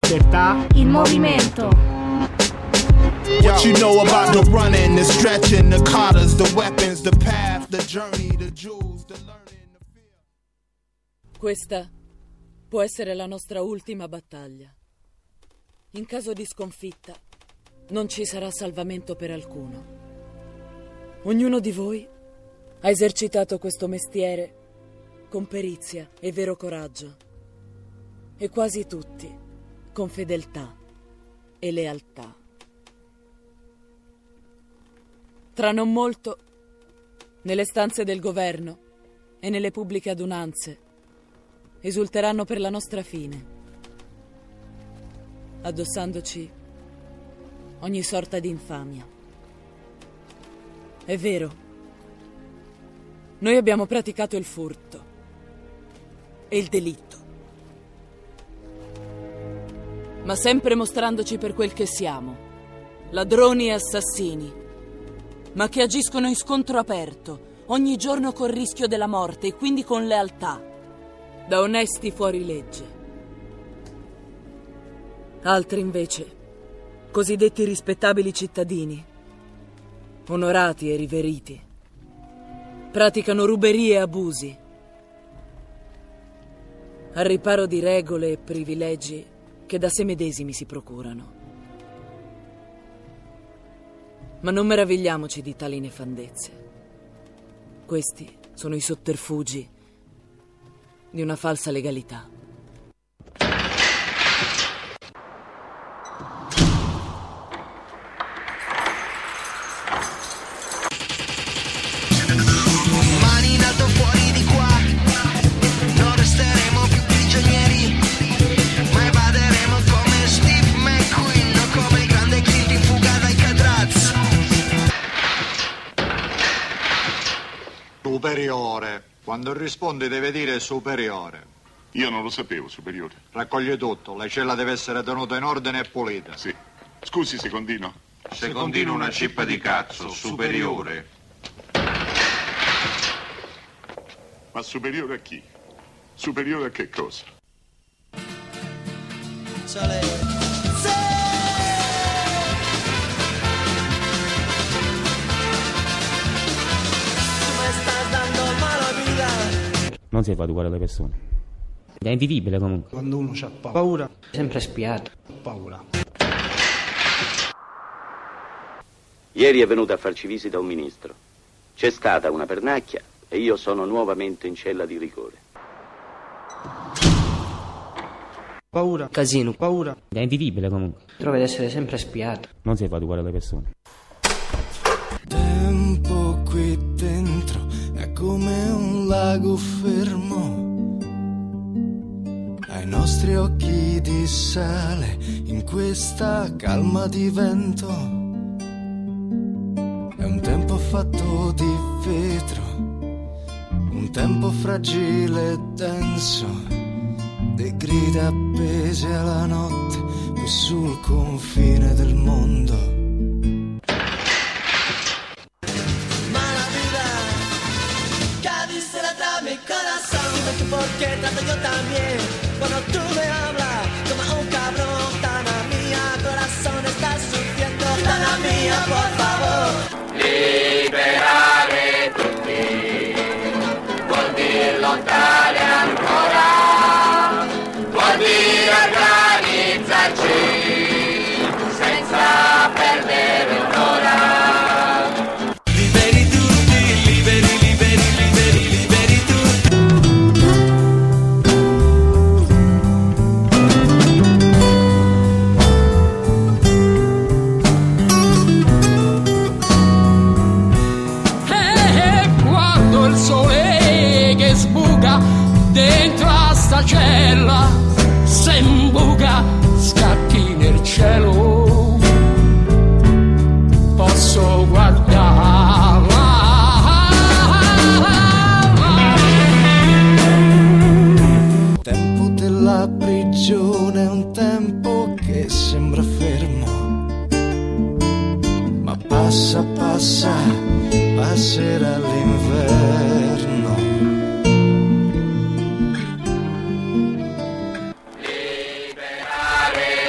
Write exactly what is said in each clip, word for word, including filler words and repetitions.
libertà in movimento. What you know about the running, the stretching, the carters, the weapons, the path, the journey, the jewels, the learning, the fear. Questa può essere la nostra ultima battaglia. In caso di sconfitta, non ci sarà salvamento per alcuno. Ognuno di voi ha esercitato questo mestiere con perizia e vero coraggio, e quasi tutti con fedeltà e lealtà. Tra non molto, nelle stanze del governo e nelle pubbliche adunanze, esulteranno per la nostra fine, addossandoci ogni sorta di infamia. È vero, noi abbiamo praticato il furto e il delitto, ma sempre mostrandoci per quel che siamo, ladroni e assassini, ma che agiscono in scontro aperto, ogni giorno col rischio della morte e quindi con lealtà, da onesti fuorilegge. Altri invece, cosiddetti rispettabili cittadini, onorati e riveriti, praticano ruberie e abusi, al riparo di regole e privilegi che da sé medesimi si procurano. Ma non meravigliamoci di tali nefandezze. Questi sono i sotterfugi di una falsa legalità. Mani in alto fuori di qua, non resteremo più prigionieri, ma evaderemo come Steve McQueen o come il grande Clint in fuga dai Cadraz. Superiore. Quando risponde deve dire superiore. Io non lo sapevo, superiore. Raccoglie tutto. La cella deve essere tenuta in ordine e pulita. Sì. Scusi, secondino. Secondino una cippa di cazzo, superiore. Ma superiore a chi? Superiore a che cosa? Sale. Non si fa educare alle persone. È invivibile comunque. Quando uno ha paura, sempre spiato. Paura. Ieri è venuto a farci visita un ministro. C'è stata una pernacchia e io sono nuovamente in cella di rigore. Paura. Casino. Paura. È invivibile comunque. Trova di essere sempre spiato. Non si fa educare alle persone. Tempo qui dentro è come un lago fermo. Ai nostri occhi di sale in questa calma di vento. È un tempo fatto di vetro, un tempo fragile e denso, di grida appese alla notte qui sul confine del mondo. Porque trato yo también cuando tú me hablas como un cabrón. Dana mía, corazón está sufriendo. Dana mía, por favor. Liberare tutti vuol dire lottare ancora, vuol dire organizzarci senza perdere un'ora. Liberi tutti, liberi, liberi, liberi, liberi tutti. Dentro a sta cella se imbuca scatti nel cielo, posso guardare. Il tempo della prigione è un tempo che sembra fermo, ma passa, passa, passerà l'inverno. Liberare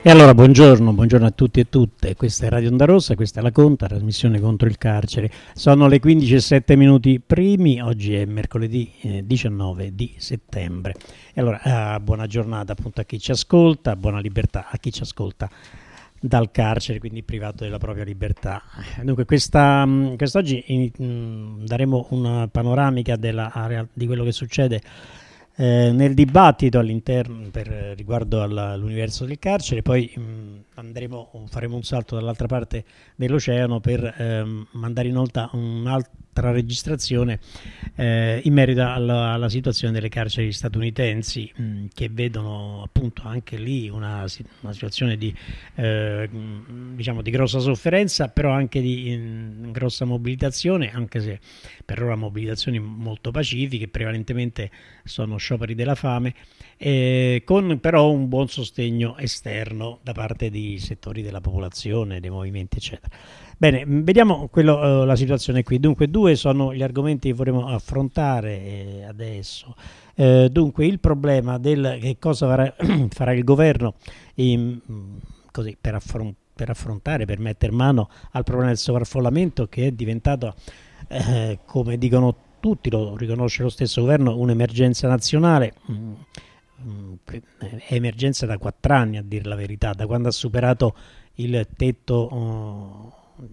E allora buongiorno, buongiorno a tutti e tutte, questa è Radio Onda Rossa, questa è La Conta, trasmissione contro il carcere. Sono le quindici e sette minuti primi, oggi è mercoledì eh, diciannove di settembre. E allora eh, buona giornata appunto a chi ci ascolta, buona libertà a chi ci ascolta dal carcere, quindi privato della propria libertà. Dunque questa, quest'oggi in, daremo una panoramica della, di quello che succede Eh, nel dibattito all'interno per riguardo alla, all'universo del carcere, poi mh, andremo, faremo un salto dall'altra parte dell'oceano per ehm, mandare in onda un'altra registrazione eh, in merito alla, alla situazione delle carceri statunitensi, mh, che vedono appunto anche lì una, una situazione di eh, diciamo di grossa sofferenza, però anche di in, grossa mobilitazione, anche se per ora mobilitazioni molto pacifiche, prevalentemente sono scioperi della fame, eh, con però un buon sostegno esterno da parte di settori della popolazione, dei movimenti eccetera. Bene, vediamo quello, eh, la situazione qui. Dunque due sono gli argomenti che vorremmo affrontare eh, adesso. Eh, dunque il problema del che cosa farà, farà il governo in, così, per, affron- per affrontare, per mettere mano al problema del sovraffollamento, che è diventato, eh, come dicono tutti, lo riconosce lo stesso governo, un'emergenza nazionale. Mm, mm, è emergenza da quattro anni, a dir la verità, da quando ha superato il tetto oh,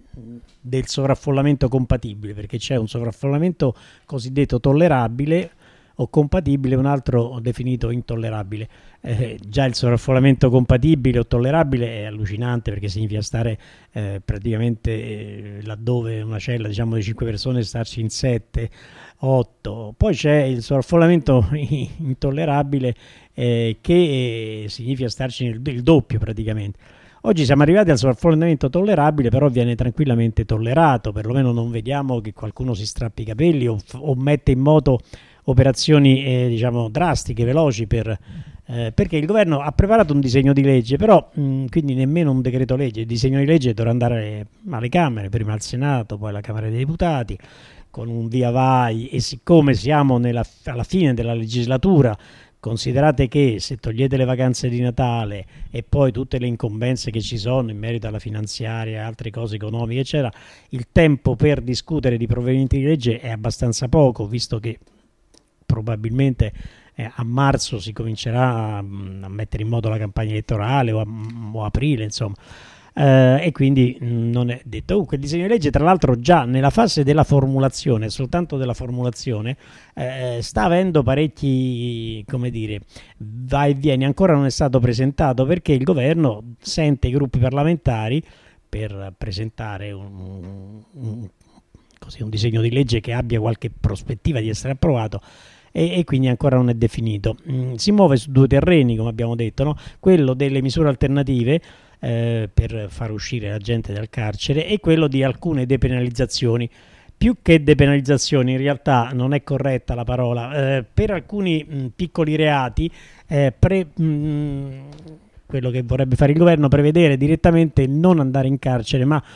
del sovraffollamento compatibile, perché c'è un sovraffollamento cosiddetto tollerabile o compatibile, un altro definito intollerabile. Eh, già il sovraffollamento compatibile o tollerabile è allucinante, perché significa stare eh, praticamente eh, laddove una cella, diciamo, di cinque persone, starci in sette, otto. Poi c'è il sovraffollamento intollerabile eh, che eh, significa starci nel, il doppio praticamente. Oggi siamo arrivati al sovraffollamento tollerabile, però viene tranquillamente tollerato, perlomeno non vediamo che qualcuno si strappi i capelli o, o mette in moto operazioni eh, diciamo drastiche, veloci, per, eh, perché il governo ha preparato un disegno di legge, però mh, quindi nemmeno un decreto legge. Il disegno di legge dovrà andare alle Camere, prima al Senato, poi alla Camera dei Deputati, con un via vai, e siccome siamo nella, alla fine della legislatura, considerate che se togliete le vacanze di Natale e poi tutte le incombenze che ci sono in merito alla finanziaria e altre cose economiche eccetera, il tempo per discutere di provvedimenti di legge è abbastanza poco, visto che probabilmente eh, a marzo si comincerà a, a mettere in moto la campagna elettorale, o a, o aprile, insomma, eh, e quindi mh, non è detto. Comunque il disegno di legge, tra l'altro, già nella fase della formulazione, soltanto della formulazione, eh, sta avendo parecchi, come dire, va e vieni. Ancora non è stato presentato perché il governo sente i gruppi parlamentari per presentare un, un, così, un disegno di legge che abbia qualche prospettiva di essere approvato, e, e quindi ancora non è definito. Mm, si muove su due terreni, come abbiamo detto, no? Quello delle misure alternative eh, per far uscire la gente dal carcere, e quello di alcune depenalizzazioni. Più che depenalizzazioni, in realtà non è corretta la parola, eh, per alcuni mh, piccoli reati, eh, pre, mh, quello che vorrebbe fare il governo, prevedere direttamente non andare in carcere, ma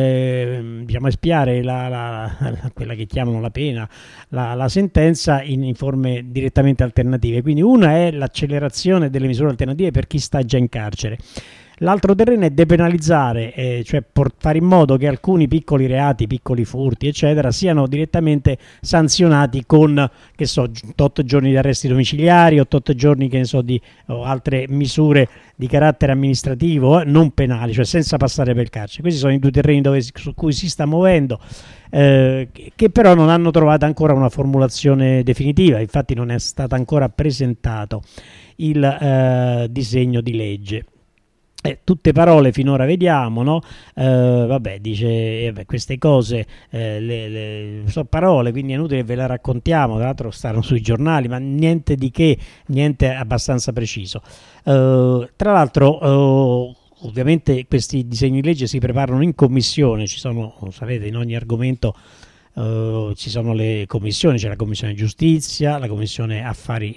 eh, diciamo espiare la, la, la, quella che chiamano la pena, la, la sentenza in, in forme direttamente alternative. Quindi una è l'accelerazione delle misure alternative per chi sta già in carcere. L'altro terreno è depenalizzare, eh, cioè por- fare in modo che alcuni piccoli reati, piccoli furti, eccetera, siano direttamente sanzionati con, che so, otto giorni di arresti domiciliari, otto giorni, che ne so, di o altre misure di carattere amministrativo, eh, non penali, cioè senza passare per il carcere. Questi sono i due terreni dove, su cui si sta muovendo, eh, che però non hanno trovato ancora una formulazione definitiva. Infatti non è stato ancora presentato il eh, disegno di legge. Eh, tutte parole finora, vediamo, no? Eh, vabbè, dice eh, beh, queste cose eh, le, le, sono parole, quindi è inutile che ve le raccontiamo, tra l'altro stanno sui giornali, ma niente di che, niente abbastanza preciso. Eh, tra l'altro eh, ovviamente questi disegni di legge si preparano in commissione, ci sono, sapete, in ogni argomento uh, ci sono le commissioni, c'è la commissione giustizia, la commissione affari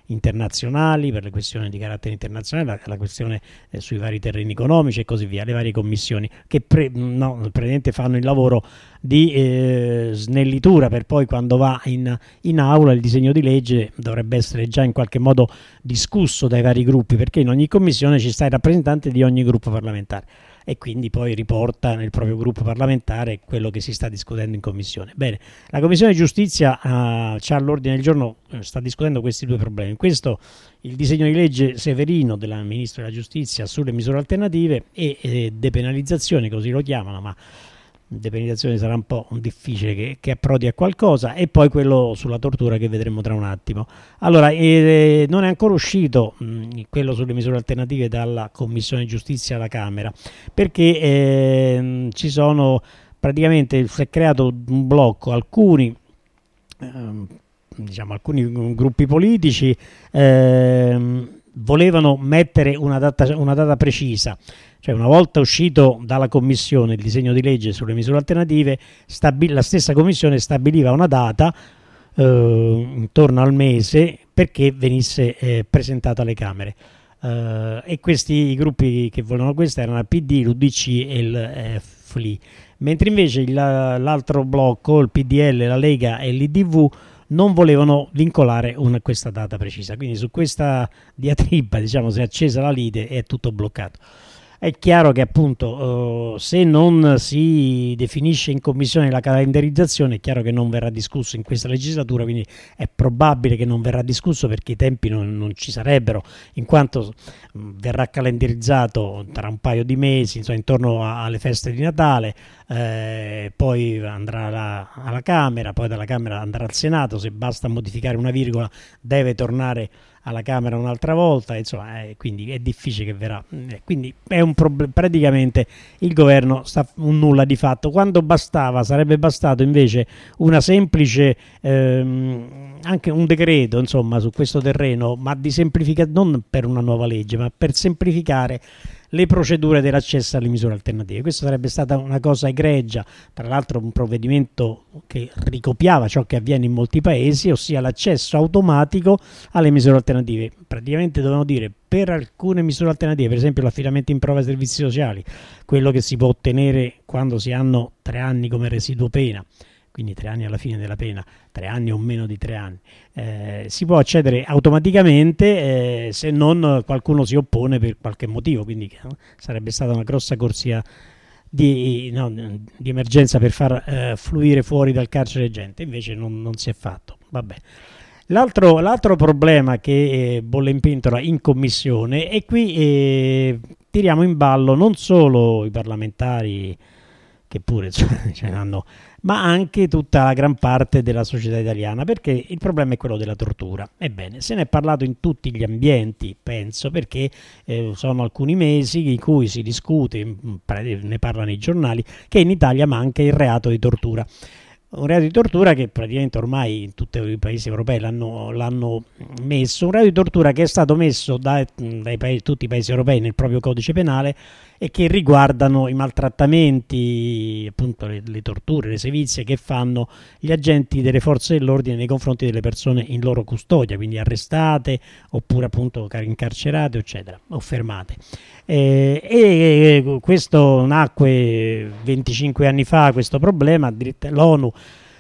internazionali, per le questioni di carattere internazionale, la, la questione eh, sui vari terreni economici e così via, le varie commissioni che pre, no, praticamente fanno il lavoro di eh, snellitura per poi quando va in, in aula il disegno di legge dovrebbe essere già in qualche modo discusso dai vari gruppi, perché in ogni commissione ci sta il rappresentante di ogni gruppo parlamentare e quindi poi riporta nel proprio gruppo parlamentare quello che si sta discutendo in commissione. Bene, la Commissione Giustizia uh, c'ha all'ordine del giorno, uh, sta discutendo questi due problemi. Questo il disegno di legge Severino della Ministra della Giustizia sulle misure alternative e eh, depenalizzazione, così lo chiamano, ma depenalizzazione sarà un po' difficile che, che approdi a qualcosa, e poi quello sulla tortura che vedremo tra un attimo. Allora, eh, non è ancora uscito mh, quello sulle misure alternative dalla Commissione Giustizia alla Camera, perché eh, ci sono praticamente, si è creato un blocco, alcuni eh, diciamo alcuni gruppi politici eh, volevano mettere una data, una data precisa. Cioè, una volta uscito dalla Commissione il disegno di legge sulle misure alternative, stabil- la stessa Commissione stabiliva una data eh, intorno al mese perché venisse eh, presentata alle Camere. Uh, e questi i gruppi che volevano questo erano il P D, l'U D C e il eh, F L I, mentre invece il, l'altro blocco, il P D L, la Lega e l'I D V, non volevano vincolare una, questa data precisa. Quindi su questa diatriba, diciamo, si è accesa la lite e è tutto bloccato. È chiaro che appunto uh, se non si definisce in commissione la calendarizzazione, è chiaro che non verrà discusso in questa legislatura, quindi è probabile che non verrà discusso perché i tempi non, non ci sarebbero, in quanto mh, verrà calendarizzato tra un paio di mesi, insomma, intorno a, alle feste di Natale, eh, poi andrà alla, alla Camera, poi dalla Camera andrà al Senato, se basta modificare una virgola deve tornare alla Camera un'altra volta, insomma, eh, quindi è difficile che verrà. Eh, quindi è un problem- praticamente il governo sta un nulla di fatto, quando bastava, sarebbe bastato invece una semplice ehm, anche un decreto, insomma, su questo terreno, ma di semplificare, non per una nuova legge, ma per semplificare le procedure dell'accesso alle misure alternative. Questa sarebbe stata una cosa egregia, tra l'altro un provvedimento che ricopiava ciò che avviene in molti paesi, ossia l'accesso automatico alle misure alternative. Praticamente dovevano dire, per alcune misure alternative, per esempio l'affidamento in prova ai servizi sociali, quello che si può ottenere quando si hanno tre anni come residuo pena, quindi tre anni alla fine della pena, tre anni o meno di tre anni, eh, si può accedere automaticamente eh, se non qualcuno si oppone per qualche motivo, quindi eh, sarebbe stata una grossa corsia di, no, di emergenza per far eh, fluire fuori dal carcere gente, invece non, non si è fatto. Vabbè. L'altro, l'altro problema che eh, bolle in pentola in commissione, e qui eh, tiriamo in ballo non solo i parlamentari, che pure cioè, ce l'hanno, ma anche tutta la gran parte della società italiana, perché il problema è quello della tortura. Ebbene, se ne è parlato in tutti gli ambienti, penso, perché eh, sono alcuni mesi in cui si discute, ne parlano i giornali, che in Italia manca il reato di tortura. Un reato di tortura che praticamente ormai in tutti i paesi europei l'hanno, l'hanno messo, un reato di tortura che è stato messo dai, dai paesi, tutti i paesi europei nel proprio codice penale, e che riguardano i maltrattamenti, appunto le, le torture, le sevizie che fanno gli agenti delle forze dell'ordine nei confronti delle persone in loro custodia, quindi arrestate oppure appunto incarcerate eccetera, o fermate. Eh, e questo nacque venticinque anni fa, questo problema, l'ONU,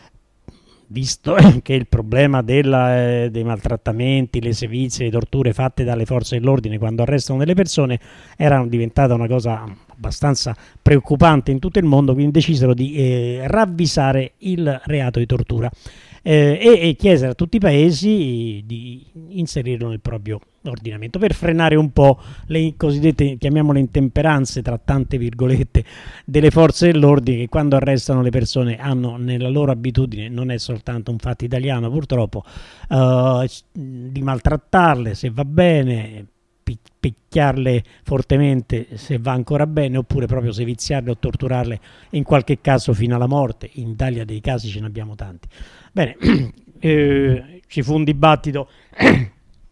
visto che il problema della, eh, dei maltrattamenti, le sevizie, le torture fatte dalle forze dell'ordine quando arrestano delle persone era diventata una cosa abbastanza preoccupante in tutto il mondo, quindi decisero di eh, ravvisare il reato di tortura eh, e, e chiesero a tutti i paesi di inserirlo nel proprio ordinamento per frenare un po' le cosiddette, chiamiamole, intemperanze tra tante virgolette delle forze dell'ordine, che quando arrestano le persone hanno nella loro abitudine, non è soltanto un fatto italiano purtroppo, uh, di maltrattarle se va bene, picchiarle fortemente se va ancora bene, oppure proprio seviziarle o torturarle, in qualche caso fino alla morte. In Italia dei casi ce ne abbiamo tanti. Bene, eh, ci fu un dibattito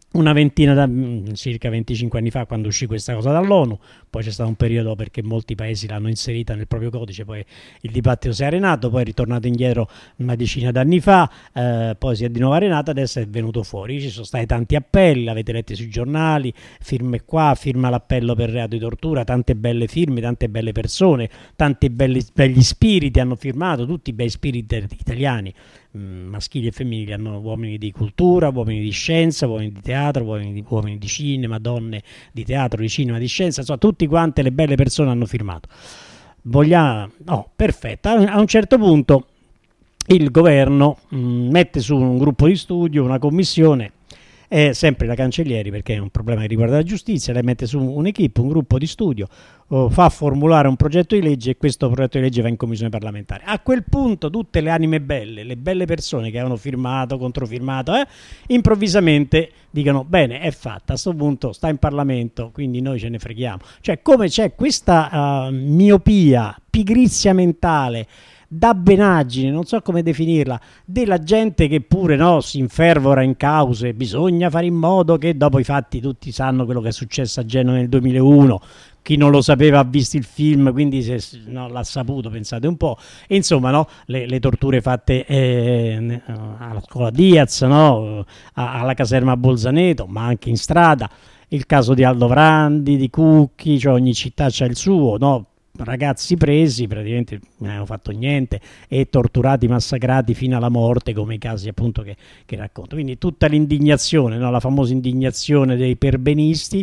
una ventina, da, circa venticinque anni fa, quando uscì questa cosa dall'ONU. Poi c'è stato un periodo perché molti paesi l'hanno inserita nel proprio codice, poi il dibattito si è arenato, poi è ritornato indietro una decina d'anni fa, eh, poi si è di nuovo arenato, adesso è venuto fuori. Ci sono stati tanti appelli, l'avete letto sui giornali, firme qua, firma l'appello per reato di tortura, tante belle firme, tante belle persone, tanti belli, begli spiriti hanno firmato, tutti bei spiriti italiani, maschili e femminili, hanno uomini di cultura, uomini di scienza, uomini di teatro, uomini di, uomini di cinema, donne di teatro, di cinema, di scienza, insomma tutti quante le belle persone hanno firmato. Vogliamo, no, perfetto. A un certo punto il governo mh, mette su un gruppo di studio, una commissione, è sempre la Cancellieri, perché è un problema che riguarda la giustizia, lei mette su un'equipe, un gruppo di studio, oh, fa formulare un progetto di legge e questo progetto di legge va in commissione parlamentare. A quel punto tutte le anime belle, le belle persone che avevano firmato, controfirmato, eh, improvvisamente dicono bene, è fatta, a questo punto sta in Parlamento, quindi noi ce ne freghiamo. Cioè, come c'è questa uh, miopia, pigrizia mentale, dabbenaggine, non so come definirla, della gente che pure no, si infervora in cause. Bisogna fare in modo che, dopo i fatti tutti sanno quello che è successo a Genova nel duemilauno, chi non lo sapeva ha visto il film, quindi se no, l'ha saputo, pensate un po'. E insomma, no, le, le torture fatte eh, alla scuola Diaz, no, alla caserma a Bolzaneto, ma anche in strada, il caso di Aldo Vrandi, di Cucchi, cioè ogni città c'ha il suo, no? Ragazzi presi, praticamente non hanno fatto niente, e torturati, massacrati fino alla morte, come i casi appunto che, che racconto. Quindi tutta l'indignazione, no? La famosa indignazione dei perbenisti,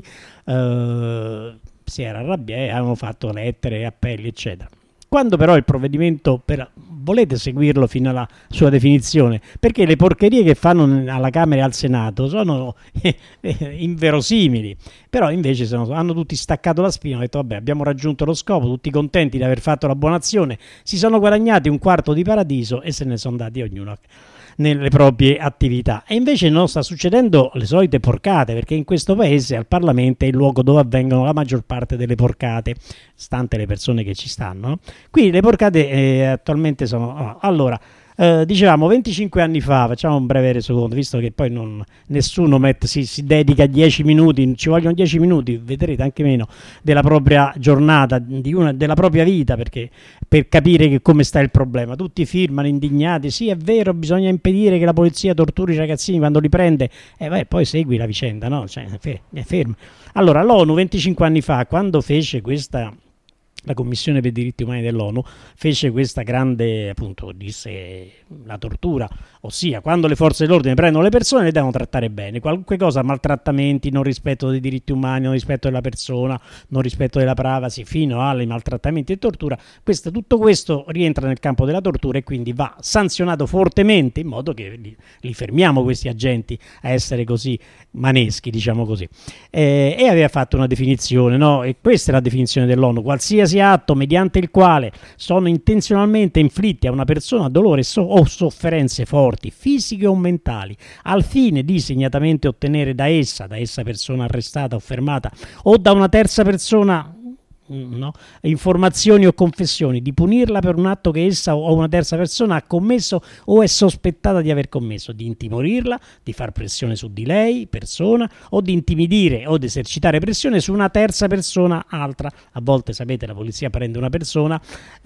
eh, si era arrabbiati, avevano fatto lettere, appelli, eccetera. Quando però il provvedimento, per, volete seguirlo fino alla sua definizione, perché le porcherie che fanno alla Camera e al Senato sono eh, eh, inverosimili, però invece sono, hanno tutti staccato la spina, hanno detto vabbè, abbiamo raggiunto lo scopo, tutti contenti di aver fatto la buona azione, si sono guadagnati un quarto di paradiso e se ne sono andati ognuno nelle proprie attività. E invece non sta succedendo le solite porcate, perché in questo paese al Parlamento è il luogo dove avvengono la maggior parte delle porcate, stante le persone che ci stanno, no? Qui le porcate eh, attualmente sono oh, allora eh, dicevamo venticinque anni fa, facciamo un breve resoconto, visto che poi non, nessuno mette, si, si dedica dieci minuti, ci vogliono dieci minuti, vedrete anche meno, della propria giornata, di una, della propria vita, perché per capire che come sta il problema. Tutti firmano indignati, sì è vero, bisogna impedire che la polizia torturi i ragazzini quando li prende, e eh, poi segui la vicenda, no? Cioè, è fermo. Allora l'ONU venticinque anni fa, quando fece questa, la Commissione per i diritti umani dell'ONU fece questa grande, appunto, disse la tortura, ossia quando le forze dell'ordine prendono le persone le devono trattare bene, qualunque cosa, maltrattamenti, non rispetto dei diritti umani, non rispetto della persona, non rispetto della privacy, fino ai maltrattamenti e tortura, questo, tutto questo rientra nel campo della tortura e quindi va sanzionato fortemente, in modo che li, li fermiamo questi agenti a essere così maneschi, diciamo così. Eh, e aveva fatto una definizione, no? E questa è la definizione dell'ONU: qualsiasi atto mediante il quale sono intenzionalmente inflitti a una persona dolore so- o sofferenze forti, fisiche o mentali, al fine di segnatamente ottenere da essa, da essa persona arrestata o fermata, o da una terza persona, no, informazioni o confessioni, di punirla per un atto che essa o una terza persona ha commesso o è sospettata di aver commesso, di intimorirla, di far pressione su di lei, persona, o di intimidire o di esercitare pressione su una terza persona altra. A volte, sapete, la polizia prende una persona,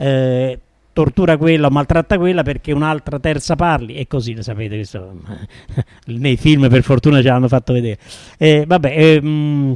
eh, tortura quella o maltratta quella perché un'altra terza parli, e così, lo sapete, questo, nei film per fortuna ce l'hanno fatto vedere. Eh, vabbè, eh, mh,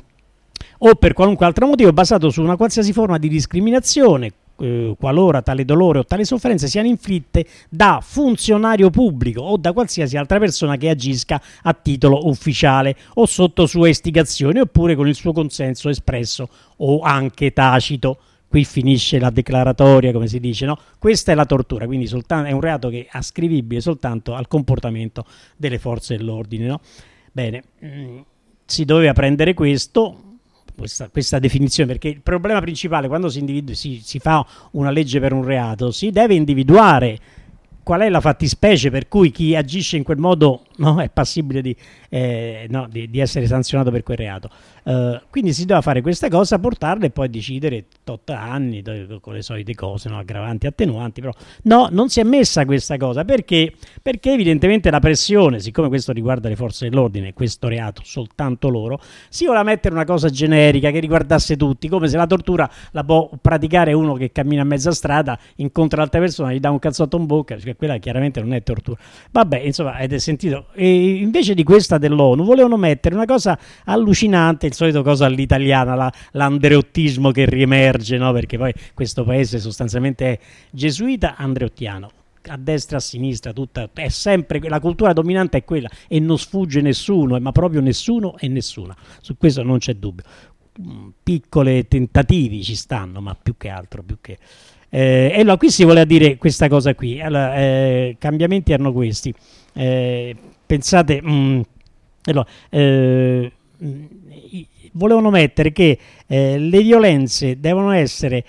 o per qualunque altro motivo basato su una qualsiasi forma di discriminazione, eh, qualora tale dolore o tale sofferenza siano inflitte da funzionario pubblico o da qualsiasi altra persona che agisca a titolo ufficiale o sotto sua istigazione, oppure con il suo consenso espresso o anche tacito. Qui finisce la declaratoria, come si dice, no? Questa è la tortura, quindi soltanto, è un reato che è ascrivibile soltanto al comportamento delle forze dell'ordine, no? Bene, mh, si doveva prendere questo, questa, questa definizione, perché il problema principale quando si, individu- si, si fa una legge per un reato, si deve individuare qual è la fattispecie per cui chi agisce in quel modo no? È passibile di, eh, no, di, di essere sanzionato per quel reato. Uh, quindi si doveva fare questa cosa, portarla e poi decidere tot anni con le solite cose, no? Aggravanti, attenuanti, però no, non si è messa questa cosa perché, perché evidentemente la pressione, siccome questo riguarda le forze dell'ordine, questo reato soltanto loro, si voleva mettere una cosa generica che riguardasse tutti, come se la tortura la può praticare uno che cammina a mezza strada, incontra l'altra persona, gli dà un cazzotto in bocca, cioè quella chiaramente non è tortura. Vabbè, insomma, avete sentito. E invece di questa dell'ONU volevano mettere una cosa allucinante, il solito cosa all'italiana, la, l'andreottismo che riemerge, no? Perché poi questo paese sostanzialmente è gesuita andreottiano, a destra, a sinistra, tutta, è sempre la cultura dominante è quella e non sfugge nessuno, ma proprio nessuno e nessuna, su questo non c'è dubbio. Piccole tentativi ci stanno, ma più che altro, più che eh, e allora qui si voleva dire questa cosa qui. Allora, eh, cambiamenti erano questi. Eh, pensate, mh, allora, eh, volevano mettere che eh, le violenze devono essere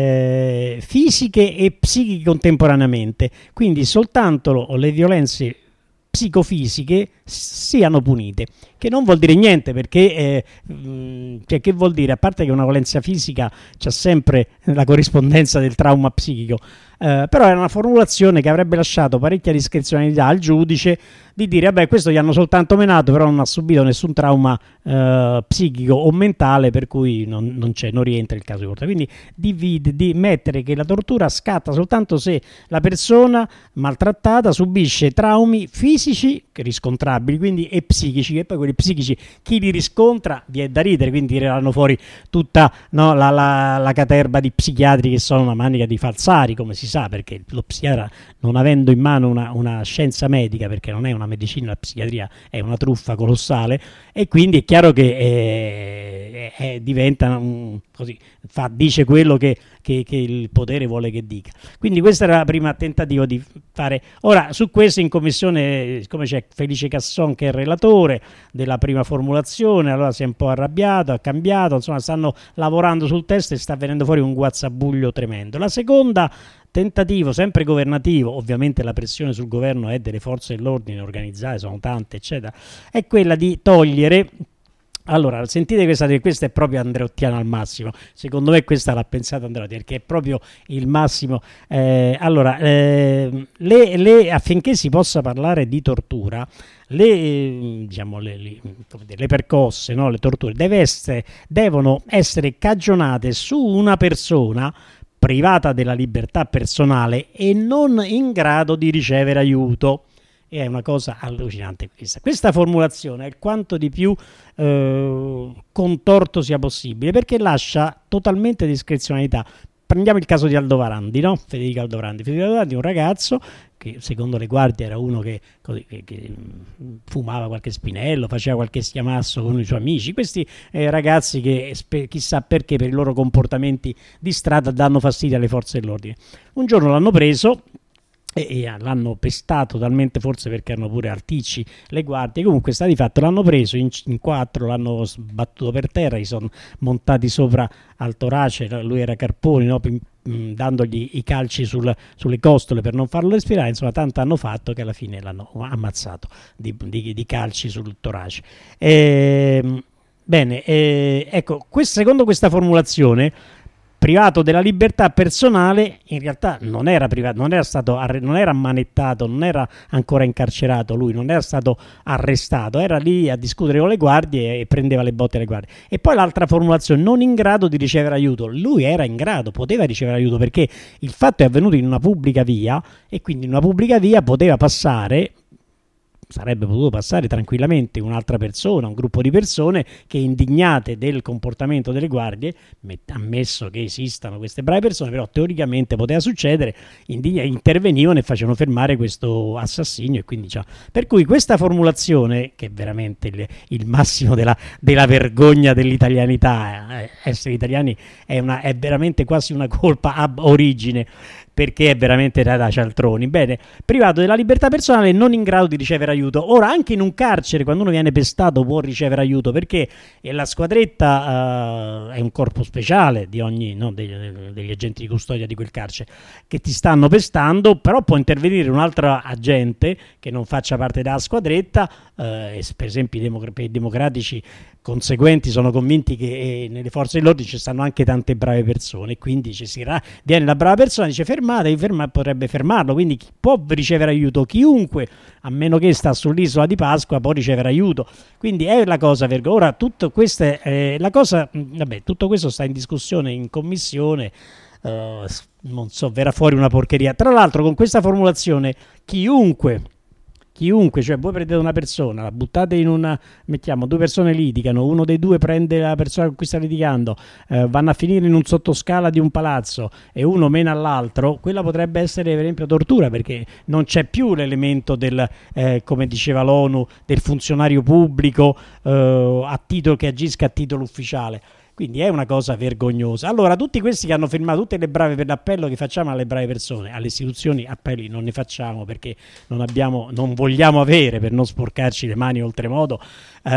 eh, fisiche e psichiche contemporaneamente, quindi soltanto le violenze psicofisiche siano punite, che non vuol dire niente perché eh, mh, cioè, che vuol dire, a parte che una violenza fisica c'ha sempre la corrispondenza del trauma psichico, eh, però è una formulazione che avrebbe lasciato parecchia discrezionalità al giudice di dire vabbè, questo gli hanno soltanto menato, però non ha subito nessun trauma eh, psichico o mentale, per cui non, non c'è, non rientra il caso di tortura. Quindi di, di mettere che la tortura scatta soltanto se la persona maltrattata subisce traumi fisici riscontrabili, quindi e psichici, e poi quelli psichici chi li riscontra vi è da ridere, quindi tireranno fuori tutta, no, la, la, la caterba di psichiatri che sono una manica di falsari, come si sa, perché lo psichiatra, non avendo in mano una, una scienza medica, perché non è una medicina, la psichiatria è una truffa colossale, e quindi è chiaro che eh, eh, diventa un, così, fa, dice quello che, che, che il potere vuole che dica. Quindi questo era il primo tentativo di fare. Ora, su questo in commissione, siccome c'è Felice Casson che è il relatore della prima formulazione, allora si è un po' arrabbiato, ha cambiato, insomma stanno lavorando sul testo e sta venendo fuori un guazzabuglio tremendo. La seconda tentativo, sempre governativo, ovviamente la pressione sul governo è delle forze dell'ordine organizzate, sono tante eccetera, è quella di togliere. Allora, sentite questa, questa è proprio andreottiana al massimo, secondo me questa l'ha pensata Andreotti, perché è proprio il massimo. Eh, allora, eh, le, le, affinché si possa parlare di tortura, le, diciamo, le, le, le percosse, no, le torture, deve essere, devono essere cagionate su una persona privata della libertà personale e non in grado di ricevere aiuto. E è una cosa allucinante questa. Questa formulazione è quanto di più eh, contorto sia possibile, perché lascia totalmente discrezionalità. Prendiamo il caso di Aldovarandi, no? Federico Aldovarandi. Federico Aldovarandi è un ragazzo che secondo le guardie era uno che, così, che, che fumava qualche spinello, faceva qualche schiamasso con i suoi amici. Questi eh, ragazzi che spe- chissà perché per i loro comportamenti di strada danno fastidio alle forze dell'ordine. Un giorno l'hanno preso e, e l'hanno pestato talmente, forse perché erano pure articci le guardie, comunque sta di fatto, l'hanno preso in, in quattro, l'hanno sbattuto per terra, gli sono montati sopra al torace, lui era Carponi, no? Dandogli i calci sul, sulle costole per non farlo respirare, insomma tanto hanno fatto che alla fine l'hanno ammazzato di, di, di calci sul torace. E, bene, e, ecco, quest, secondo questa formulazione, privato della libertà personale, in realtà non era privato, non era stato arre- non era ammanettato, non era ancora incarcerato lui, non era stato arrestato, era lì a discutere con le guardie e prendeva le botte alle guardie. E poi l'altra formulazione, non in grado di ricevere aiuto. Lui era in grado, poteva ricevere aiuto, perché il fatto è avvenuto in una pubblica via e quindi in una pubblica via poteva passare, sarebbe potuto passare tranquillamente un'altra persona, un gruppo di persone che, indignate del comportamento delle guardie, ammesso che esistano queste brave persone, però teoricamente poteva succedere, indign- intervenivano e facevano fermare questo assassinio. E quindi, cioè, per cui questa formulazione, che è veramente il, il massimo della, della vergogna dell'italianità, eh, essere italiani è, una, è veramente quasi una colpa ab origine, perché è veramente da, da cialtroni. Bene, privato della libertà personale, non in grado di ricevere aiuto. Ora, anche in un carcere, quando uno viene pestato, può ricevere aiuto, perché la squadretta uh, è un corpo speciale di ogni, no, degli, degli agenti di custodia di quel carcere che ti stanno pestando, però può intervenire un altro agente che non faccia parte della squadretta. Uh, per esempio i democ- i democratici conseguenti sono convinti che eh, nelle forze dell'ordine ci stanno anche tante brave persone, quindi ci si ra- viene la brava persona, dice fermate, ferma- potrebbe fermarlo, quindi chi può ricevere aiuto, chiunque, a meno che sta sull'isola di Pasqua, può ricevere aiuto. Quindi è la cosa vergognosa. Ora tutto questo eh, la cosa vabbè, tutto questo sta in discussione in commissione, uh, non so, verrà fuori una porcheria. Tra l'altro, con questa formulazione chiunque Chiunque, cioè voi prendete una persona, la buttate in una, mettiamo, due persone litigano, uno dei due prende la persona con cui sta litigando, eh, vanno a finire in un sottoscala di un palazzo e uno mena all'altro, quella potrebbe essere per esempio tortura, perché non c'è più l'elemento del, eh, come diceva l'ONU, del funzionario pubblico eh, a titolo che agisca a titolo ufficiale. Quindi è una cosa vergognosa. Allora, tutti questi che hanno firmato, tutte le brave per l'appello che facciamo alle brave persone, alle istituzioni appelli non ne facciamo, perché non abbiamo, non vogliamo avere, per non sporcarci le mani oltremodo, eh,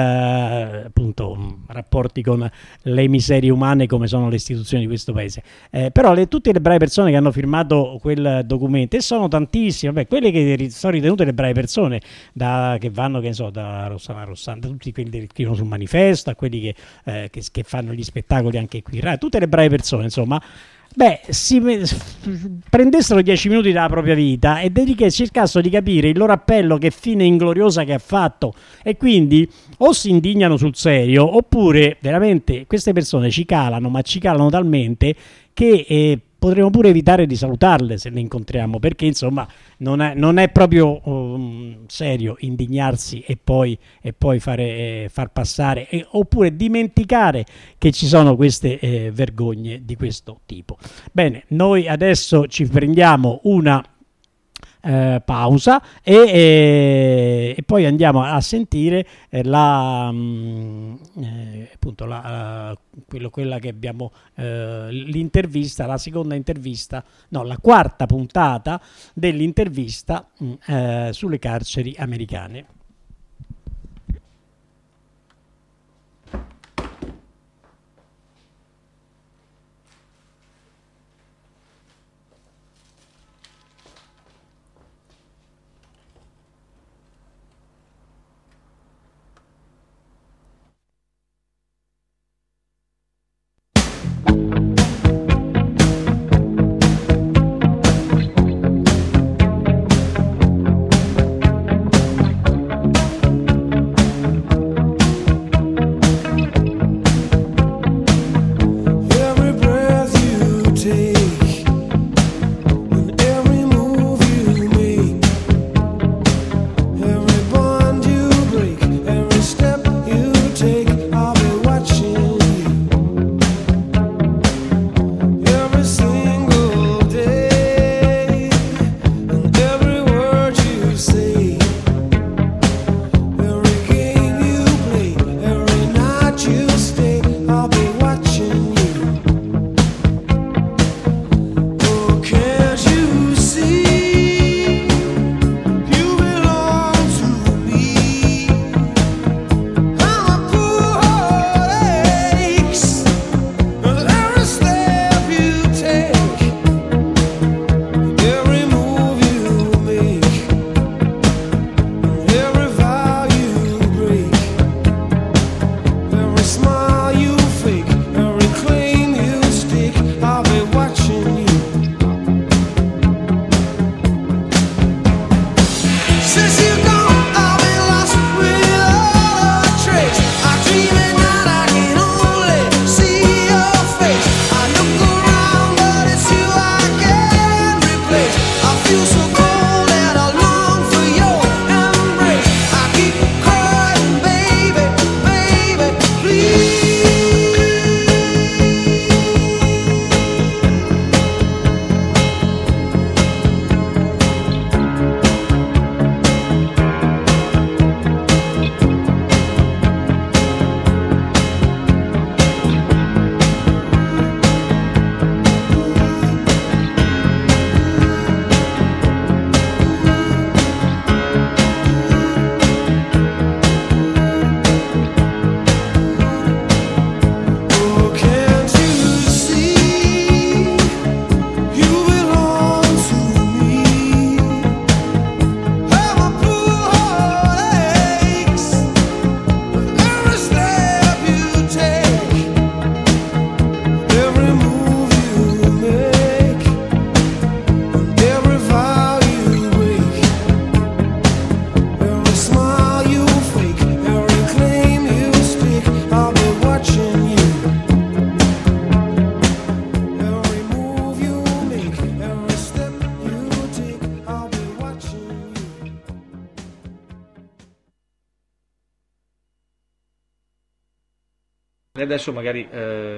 appunto rapporti con le miserie umane come sono le istituzioni di questo paese. Eh, però le, tutte le brave persone che hanno firmato quel documento, e sono tantissime, beh, quelle che sono ritenute le brave persone, da, che vanno, che ne so, da Rossana Rossana, da tutti quelli che scrivono sul manifesto, a quelli che, eh, che, che fanno gli spettacoli anche qui, tutte le brave persone, insomma, beh, si prendessero dieci minuti dalla propria vita e dediche, cercassero di capire il loro appello che fine ingloriosa che ha fatto, e quindi o si indignano sul serio, oppure veramente queste persone ci calano, ma ci calano talmente che eh, potremmo pure evitare di salutarle se le incontriamo, perché insomma non è, non è proprio um, serio indignarsi e poi, e poi fare, eh, far passare, eh, oppure dimenticare che ci sono queste eh, vergogne di questo tipo. Bene, noi adesso ci prendiamo una Eh, pausa e, e, e poi andiamo a sentire eh, la, mh, eh, appunto la, uh, quello, quella che abbiamo eh, l'intervista, la seconda intervista, no, la quarta puntata dell'intervista mh, eh, sulle carceri americane. adesso magari eh,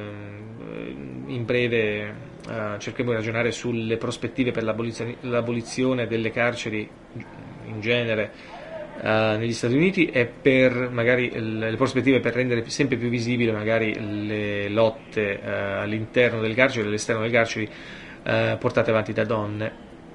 in breve eh, cercheremo di ragionare sulle prospettive per l'abolizione, l'abolizione delle carceri in genere eh, negli Stati Uniti e per magari le prospettive per rendere sempre più visibile magari le lotte eh, all'interno del carcere e all'esterno del carcere eh, portate avanti da donne.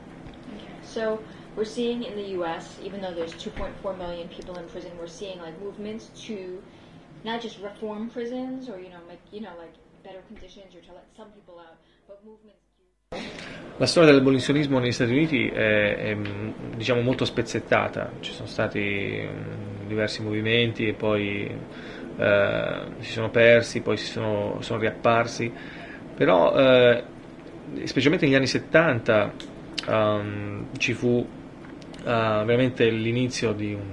So we're seeing in the U S, even though there's two point four million people in prison, we're seeing like movements to not just reform prisons or you know make you know like better conditions or to let some people out, but movements. La storia dell'abolizionismo negli Stati Uniti è, è diciamo molto spezzettata, ci sono stati diversi movimenti e poi eh, si sono persi, poi si sono, sono riapparsi, però eh, specialmente negli anni settanta um, ci fu uh, veramente l'inizio di un,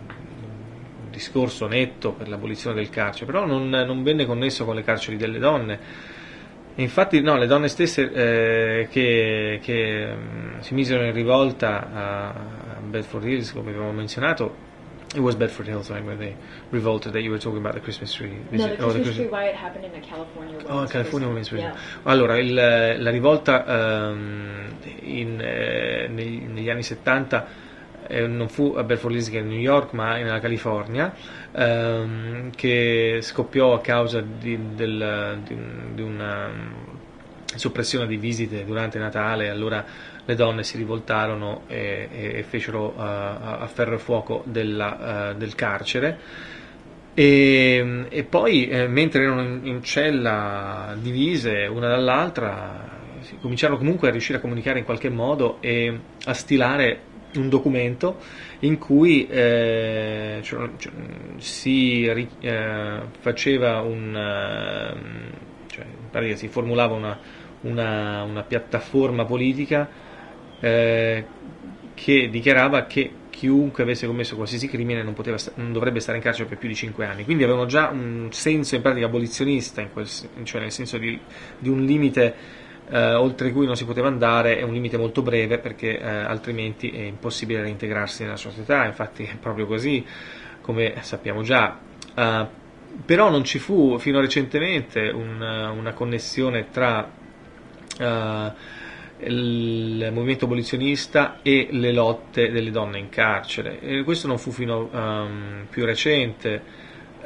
un discorso netto per l'abolizione del carcere, però non, non venne connesso con le carceri delle donne. Infatti no, le donne stesse eh, che, che um, si misero in rivolta a, a Bedford Hills, come abbiamo menzionato, it was Bedford Hills right, where they revolted that you were talking about the Christmas tree. No, the Christmas, oh, the Christmas tree riot happened in the California Women's Oh, California Women's Prison. Yeah. Allora, il, la rivolta um, in, eh, negli, negli anni settanta eh, non fu a Bedford Hills che a New York, ma nella California, ehm, che scoppiò a causa di, del, di, di una soppressione di visite durante Natale. Allora le donne si rivoltarono e, e fecero uh, a ferro e fuoco della, uh, del carcere e, e poi eh, mentre erano in, in cella divise una dall'altra si cominciarono comunque a riuscire a comunicare in qualche modo e a stilare un documento in cui eh, cioè, cioè, si eh, faceva un cioè, in pratica si formulava una, una, una piattaforma politica eh, che dichiarava che chiunque avesse commesso qualsiasi crimine non, poteva, non dovrebbe stare in carcere per più di cinque anni, quindi avevano già un senso in pratica abolizionista, in quel, cioè nel senso di, di un limite Uh, oltre cui non si poteva andare, è un limite molto breve perché uh, altrimenti è impossibile reintegrarsi nella società. Infatti è proprio così, come sappiamo già. Uh, però non ci fu fino a recentemente un, una connessione tra uh, il movimento abolizionista e le lotte delle donne in carcere. E questo non fu fino a um, più recente uh,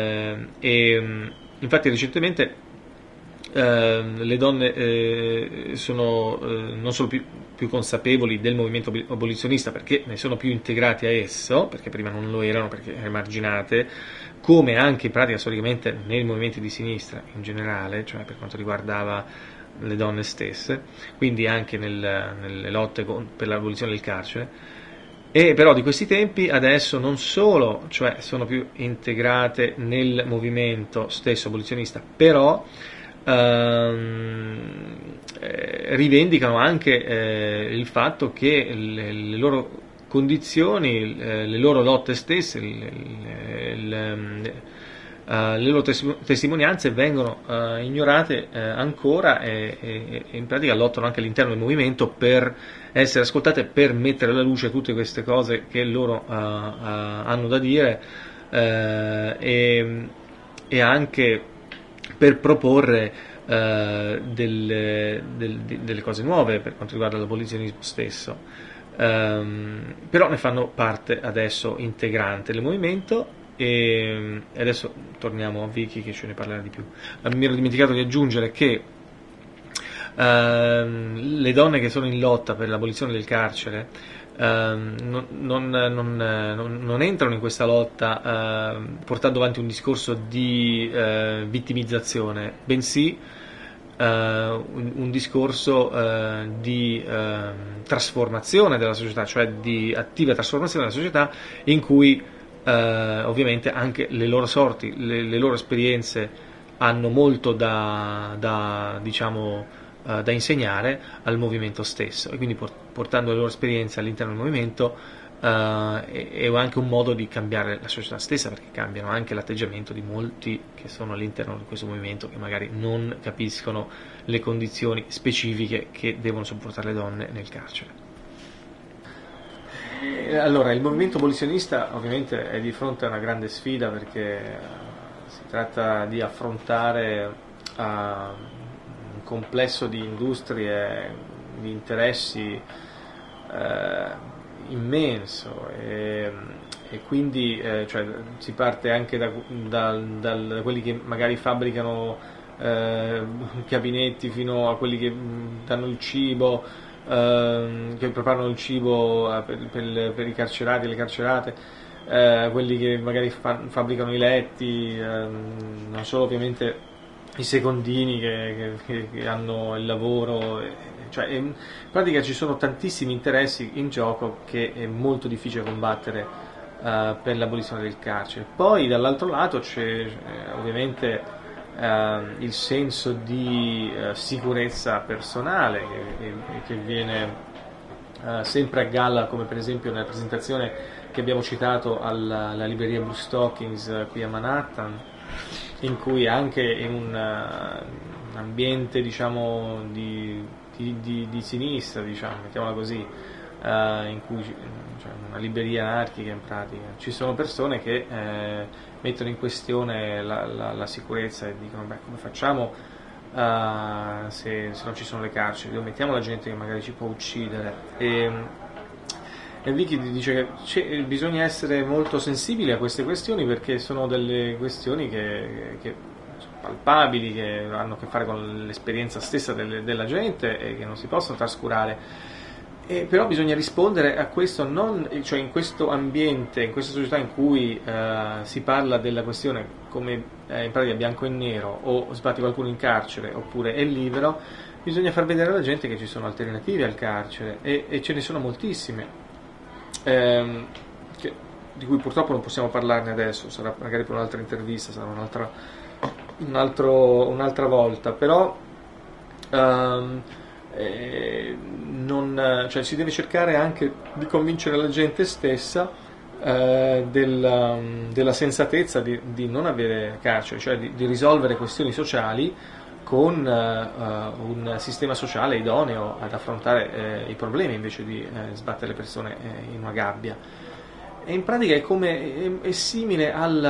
e um, infatti recentemente Uh, le donne uh, sono uh, non solo più, più consapevoli del movimento abolizionista perché ne sono più integrati a esso, perché prima non lo erano perché erano emarginate, come anche in pratica storicamente nei movimenti di sinistra in generale, cioè per quanto riguardava le donne stesse, quindi anche nel, nelle lotte con, per l'abolizione del carcere. E però di questi tempi adesso non solo, cioè sono più integrate nel movimento stesso abolizionista, però Uh, eh, rivendicano anche eh, il fatto che le, le loro condizioni, le, le loro lotte stesse, le, le, uh, le loro testimonianze vengono uh, ignorate uh, ancora e, e, e in pratica lottano anche all'interno del movimento per essere ascoltate, per mettere alla luce tutte queste cose che loro uh, uh, hanno da dire uh, e, e anche per proporre uh, delle, del, delle cose nuove per quanto riguarda l'abolizionismo stesso, um, però ne fanno parte adesso integrante del movimento e adesso torniamo a Vicky che ce ne parlerà di più. Mi ero dimenticato di aggiungere che uh, le donne che sono in lotta per l'abolizione del carcere Uh, non, non, non, non, non entrano in questa lotta uh, portando avanti un discorso di uh, vittimizzazione, bensì uh, un, un discorso uh, di uh, trasformazione della società, cioè di attiva trasformazione della società in cui uh, ovviamente anche le loro sorti, le, le loro esperienze hanno molto da, da diciamo Uh, da insegnare al movimento stesso e quindi port- portando le loro esperienze all'interno del movimento uh, è, è anche un modo di cambiare la società stessa, perché cambiano anche l'atteggiamento di molti che sono all'interno di questo movimento, che magari non capiscono le condizioni specifiche che devono sopportare le donne nel carcere. Allora, il movimento abolizionista ovviamente è di fronte a una grande sfida perché si tratta di affrontare uh, un complesso di industrie, di interessi uh, immenso e, e quindi eh, cioè, si parte anche da, da, da, da quelli che magari fabbricano eh, gabinetti fino a quelli che mh, danno il cibo, eh, che preparano il cibo per, per, per i carcerati e le carcerate, eh, quelli che magari fa, fabbricano i letti, eh, non solo ovviamente i secondini che, che, che hanno il lavoro, cioè in pratica ci sono tantissimi interessi in gioco che è molto difficile combattere Uh, per l'abolizione del carcere. Poi dall'altro lato c'è eh, ovviamente uh, il senso di uh, sicurezza personale che, che viene uh, sempre a galla, come per esempio nella presentazione che abbiamo citato alla, alla libreria Blue Stockings uh, qui a Manhattan, in cui anche in un, uh, un ambiente diciamo di, di, di, di sinistra, diciamo, mettiamola così, Uh, in cui cioè una libreria anarchica in pratica, ci sono persone che eh, mettono in questione la, la, la sicurezza e dicono beh, come facciamo uh, se, se non ci sono le carceri, dove mettiamo la gente che magari ci può uccidere. E, e Vicky dice che bisogna essere molto sensibili a queste questioni, perché sono delle questioni che, che sono palpabili, che hanno a che fare con l'esperienza stessa delle, della gente e che non si possono trascurare. E però bisogna rispondere a questo, non, cioè in questo ambiente, in questa società in cui eh, si parla della questione come eh, in pratica bianco e nero, o sbatti qualcuno in carcere oppure è libero, bisogna far vedere alla gente che ci sono alternative al carcere e, e ce ne sono moltissime, ehm, che, di cui purtroppo non possiamo parlarne adesso, sarà magari per un'altra intervista, sarà un'altra, un altro, un'altra volta, però ehm, Eh, non, cioè si deve cercare anche di convincere la gente stessa eh, della, della sensatezza di, di non avere carcere, cioè di, di risolvere questioni sociali con uh, un sistema sociale idoneo ad affrontare eh, i problemi invece di eh, sbattere le persone eh, in una gabbia. E in pratica è, come, è, è simile al,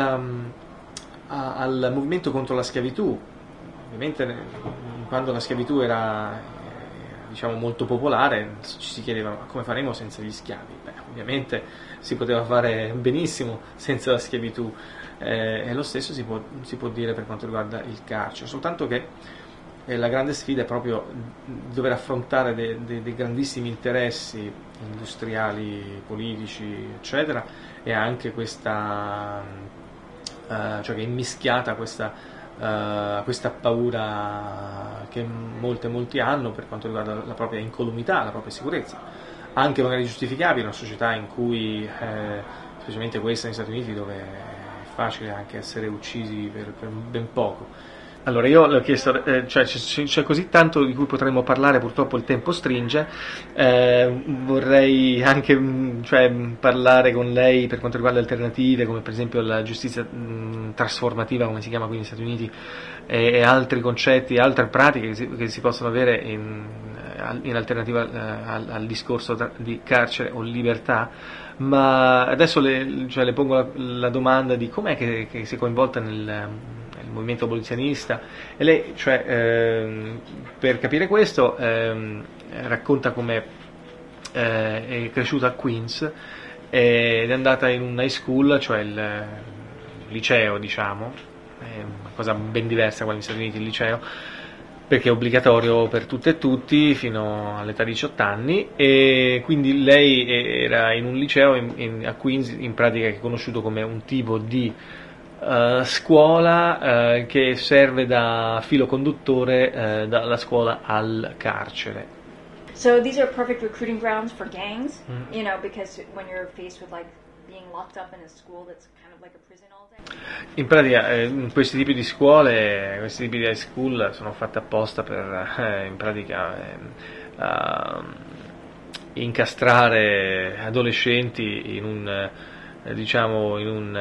a, al movimento contro la schiavitù. Ovviamente quando la schiavitù era diciamo molto popolare, ci si chiedeva ma come faremo senza gli schiavi? Beh, ovviamente si poteva fare benissimo senza la schiavitù, eh, e lo stesso si può, si può dire per quanto riguarda il carcere, soltanto che eh, la grande sfida è proprio dover affrontare dei de, de grandissimi interessi industriali, politici, eccetera, e anche questa, eh, cioè che è immischiata questa Uh, questa paura che molte molti hanno per quanto riguarda la propria incolumità, la propria sicurezza, anche magari giustificabile in una società in cui, eh, specialmente questa negli Stati Uniti, dove è facile anche essere uccisi per, per ben poco. Allora io le ho chiesto, eh, cioè c'è, c'è così tanto di cui potremmo parlare, purtroppo il tempo stringe, eh, vorrei anche cioè, parlare con lei per quanto riguarda alternative, come per esempio la giustizia mh, trasformativa, come si chiama qui negli Stati Uniti, e, e altri concetti, altre pratiche che si, che si possono avere in, in alternativa eh, al, al discorso tra, di carcere o libertà. Ma adesso le, cioè, le pongo la, la domanda di com'è che, che si è coinvolta nel, nel movimento abolizionista, e lei, cioè, ehm, per capire questo, ehm, racconta come eh, è cresciuta a Queens ed è andata in un high school, cioè il, il liceo, diciamo, è una cosa ben diversa qua negli Stati Uniti il liceo, perché è obbligatorio per tutte e tutti fino all'età di diciotto anni, e quindi lei era in un liceo in, in, a Queens, in pratica, che è conosciuto come un tipo di uh, scuola uh, che serve da filo conduttore uh, dalla scuola al carcere. So these are perfect recruiting grounds for gangs, mm. you know, because when you're faced with like being locked up in a school that's kind of like a prison all day. In pratica eh, questi tipi di scuole, questi tipi di high school sono fatte apposta per eh, in pratica eh, uh, incastrare adolescenti in un eh, diciamo in un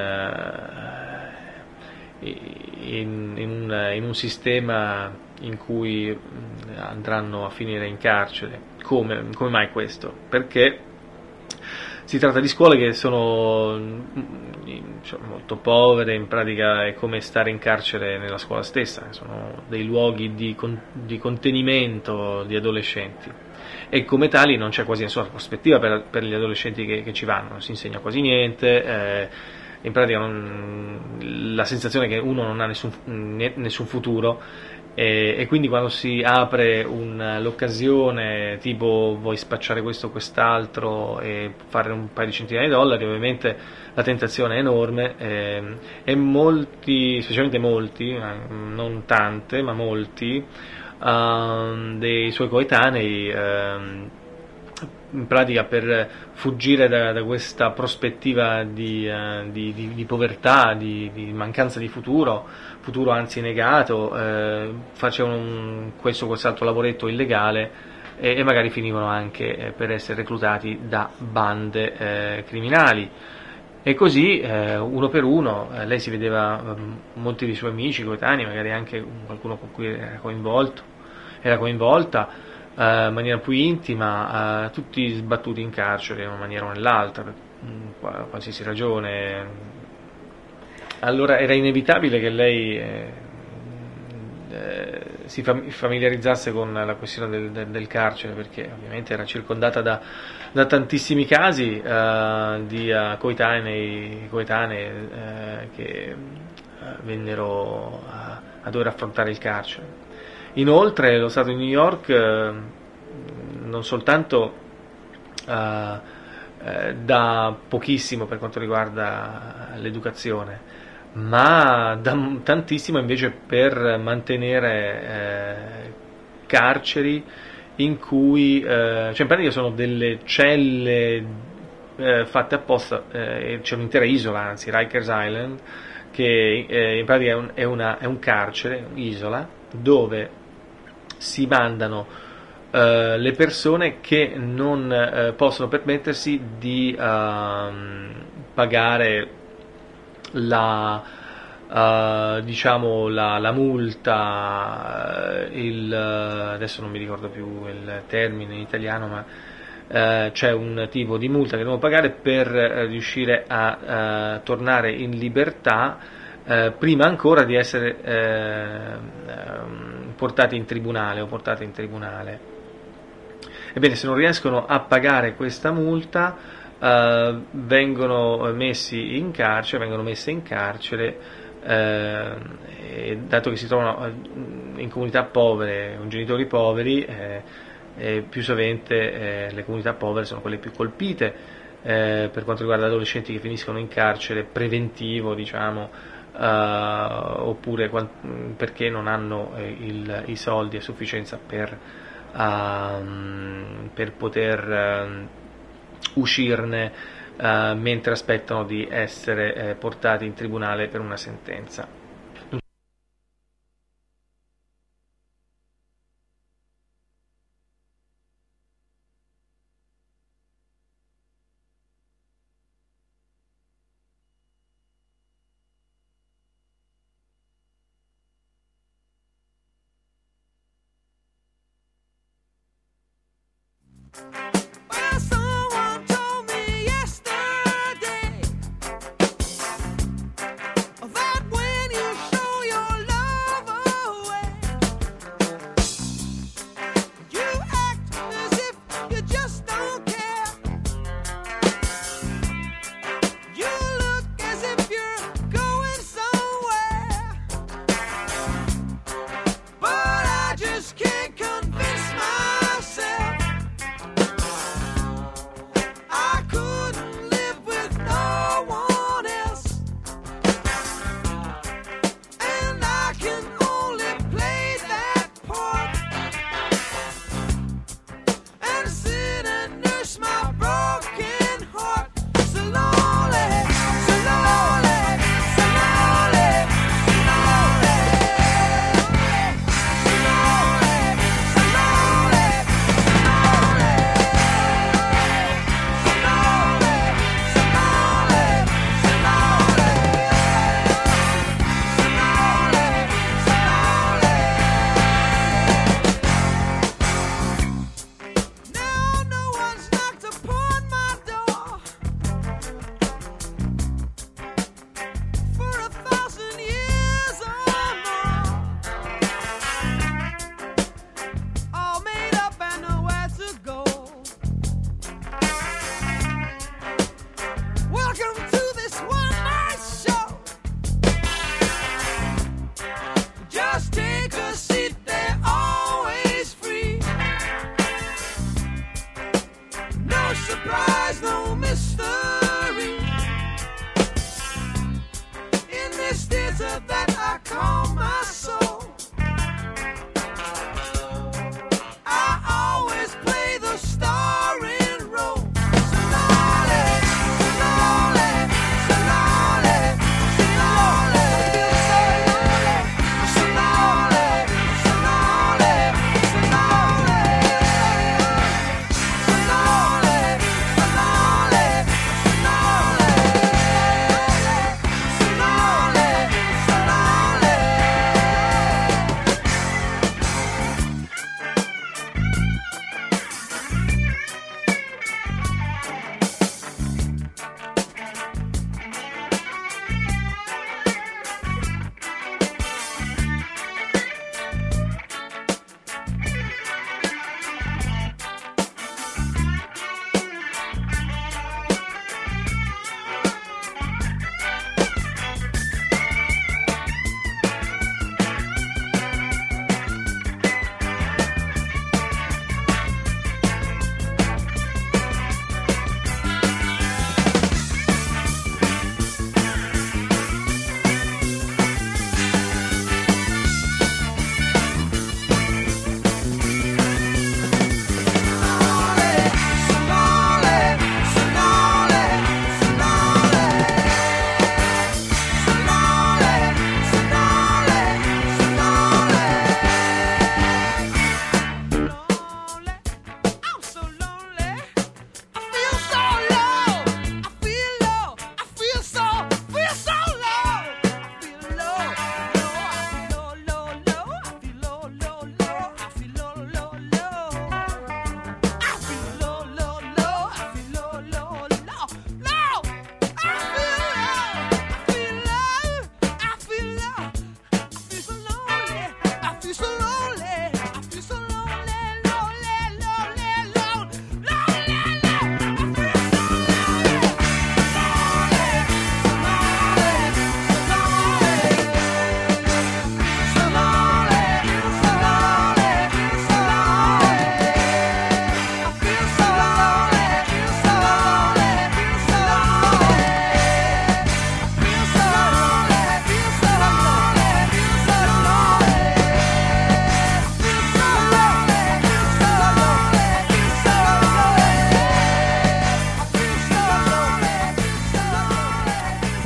uh, in, in, un, in un sistema in cui andranno a finire in carcere. Come, come mai questo? Perché si tratta di scuole che sono cioè, molto povere, in pratica è come stare in carcere nella scuola stessa, sono dei luoghi di, con, di contenimento di adolescenti e come tali non c'è quasi nessuna prospettiva per, per gli adolescenti che, che ci vanno, non si insegna quasi niente, eh, in pratica non, la sensazione è che uno non ha nessun, nessun futuro e, e quindi quando si apre un, l'occasione tipo vuoi spacciare questo o quest'altro e fare un paio di centinaia di dollari, ovviamente la tentazione è enorme eh, e molti, specialmente molti, non tante ma molti uh, dei suoi coetanei uh, in pratica per fuggire da, da questa prospettiva di, uh, di, di, di povertà, di, di mancanza di futuro, futuro anzi negato, eh, facevano un, questo o quest'altro lavoretto illegale e, e magari finivano anche eh, per essere reclutati da bande eh, criminali. E così eh, uno per uno eh, lei si vedeva eh, molti dei suoi amici, coetanei, magari anche qualcuno con cui era coinvolto, era coinvolta in maniera più intima, uh, tutti sbattuti in carcere in una maniera o nell'altra, per mh, qualsiasi ragione. Allora era inevitabile che lei eh, eh, si fam- familiarizzasse con la questione del, del, del carcere, perché ovviamente era circondata da, da tantissimi casi uh, di uh, coetanei, coetanei uh, che uh, vennero a, a dover affrontare il carcere. Inoltre lo Stato di New York eh, non soltanto eh, eh, dà pochissimo per quanto riguarda l'educazione, ma dà tantissimo invece per mantenere eh, carceri in cui, eh, cioè in pratica sono delle celle eh, fatte apposta, eh, c'è un'intera isola, anzi Rikers Island, che eh, in pratica è un, è, una, è un carcere, un'isola, dove si mandano uh, le persone che non uh, possono permettersi di uh, pagare la, uh, diciamo la, la multa, il, uh, adesso non mi ricordo più il termine in italiano, ma uh, c'è un tipo di multa che devono pagare per uh, riuscire a uh, tornare in libertà uh, prima ancora di essere uh, um, portati in tribunale o portate in tribunale. Ebbene, se non riescono a pagare questa multa, eh, vengono messi in carcere, vengono messe in carcere, eh, e dato che si trovano in comunità povere, con genitori poveri, eh, e più sovente eh, le comunità povere sono quelle più colpite, eh, per quanto riguarda adolescenti che finiscono in carcere preventivo, diciamo, Uh, oppure qual- perché non hanno eh, il, i soldi a sufficienza per, uh, per poter uh, uscirne uh, mentre aspettano di essere eh, portati in tribunale per una sentenza. But I just can't convince myself